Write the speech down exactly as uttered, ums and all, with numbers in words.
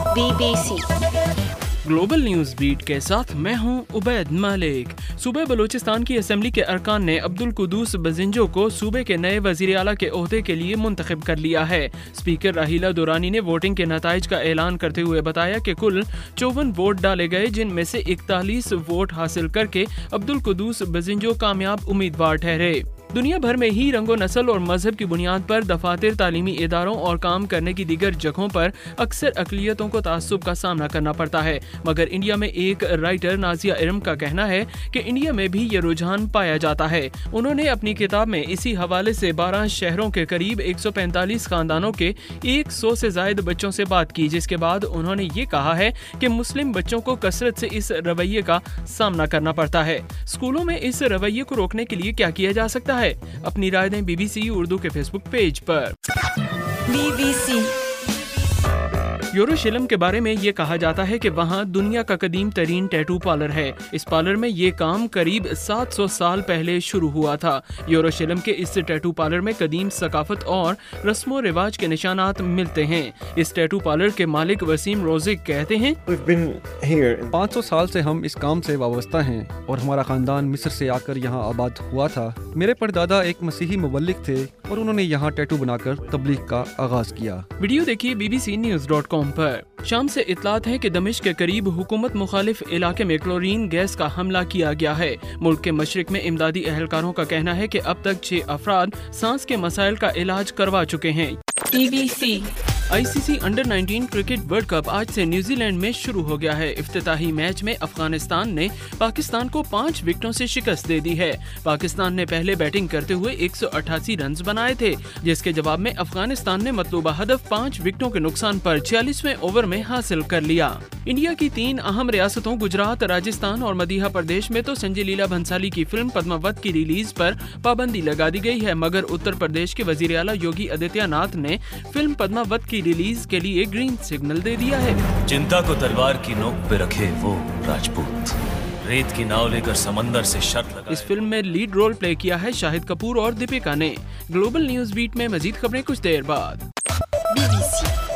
Be B C global news beat کے ساتھ میں ہوں عبید مالک۔ صوبہ بلوچستان کی اسمبلی کے ارکان نے عبدالقدوس بزنجو کو صوبے کے نئے وزیر اعلیٰ کے عہدے کے لیے منتخب کر لیا ہے۔ اسپیکر راہیلہ دورانی نے ووٹنگ کے نتائج کا اعلان کرتے ہوئے بتایا کہ کل چوون ووٹ ڈالے گئے، جن میں سے اکتالیس ووٹ حاصل کر کے عبدالقدوس بزنجو کامیاب امیدوار ٹھہرے۔ دنیا بھر میں ہی رنگ و نسل اور مذہب کی بنیاد پر دفاتر، تعلیمی اداروں اور کام کرنے کی دیگر جگہوں پر اکثر اقلیتوں کو تعصب کا سامنا کرنا پڑتا ہے، مگر انڈیا میں ایک رائٹر نازیہ ارم کا کہنا ہے کہ انڈیا میں بھی یہ رجحان پایا جاتا ہے۔ انہوں نے اپنی کتاب میں اسی حوالے سے بارہ شہروں کے قریب ایک سو پینتالیس خاندانوں کے ایک سو سے زائد بچوں سے بات کی، جس کے بعد انہوں نے یہ کہا ہے کہ مسلم بچوں کو کثرت سے اس رویے کا سامنا کرنا پڑتا ہے۔ اسکولوں میں اس رویے کو روکنے کے لیے کیا کیا جا سکتا ہے؟ اپنی رائے دیں بی بی سی اردو کے فیس بک پیج پر۔ بی بی سی یروشلم کے بارے میں یہ کہا جاتا ہے کہ وہاں دنیا کا قدیم ترین ٹیٹو پارلر ہے۔ اس پارلر میں یہ کام قریب سات سو سال پہلے شروع ہوا تھا۔ یروشلم کے اس ٹیٹو پارلر میں قدیم ثقافت اور رسم و رواج کے نشانات ملتے ہیں۔ اس ٹیٹو پارلر کے مالک وسیم روزک کہتے ہیں، پانچ سو سال سے ہم اس کام سے وابستہ ہیں اور ہمارا خاندان مصر سے آ کر یہاں آباد ہوا تھا۔ میرے پردادا ایک مسیحی مبلغ تھے اور انہوں نے یہاں ٹیٹو بنا کر تبلیغ کا آغاز کیا۔ ویڈیو دیکھیے B B C news dot com پر۔ شام سے اطلاعات ہیں کہ دمشق کے قریب حکومت مخالف علاقے میں کلورین گیس کا حملہ کیا گیا ہے۔ ملک کے مشرق میں امدادی اہلکاروں کا کہنا ہے کہ اب تک چھ افراد سانس کے مسائل کا علاج کروا چکے ہیں۔ B B C I C C under nineteen cricket world cup آج سے نیوزی لینڈ میں شروع ہو گیا ہے۔ افتتاحی میچ میں افغانستان نے پاکستان کو پانچ وکٹوں سے شکست دے دی ہے۔ پاکستان نے پہلے بیٹنگ کرتے ہوئے ایک سو اٹھاسی رنز بنائے تھے، جس کے جواب میں افغانستان نے مطلوبہ ہدف پانچ وکٹوں کے نقصان پر چھیالیسویں اوور میں حاصل کر لیا۔ انڈیا کی تین اہم ریاستوں گجرات، راجستھان اور مدھیہ پردیش میں تو سنجے لیلا بھنسالی کی فلم پدماوت کی ریلیز پر پابندی لگا دی گئی ہے، مگر اتر پردیش کے وزیر اعلیٰ یوگی آدتیہ ناتھ نے فلم پدماوت کی ریلیز کے لیے گرین سگنل دے دیا ہے۔ چنتا کو تلوار کی نوک پہ رکھے وہ راجپوت، ریت کی ناؤ لے کر سمندر سے شرط لگائے۔ اس فلم میں لیڈ رول پلے کیا ہے شاہد کپور اور دیپیکا نے۔ گلوبل نیوز بیٹ میں مزید خبریں کچھ دیر بعد۔ Be B C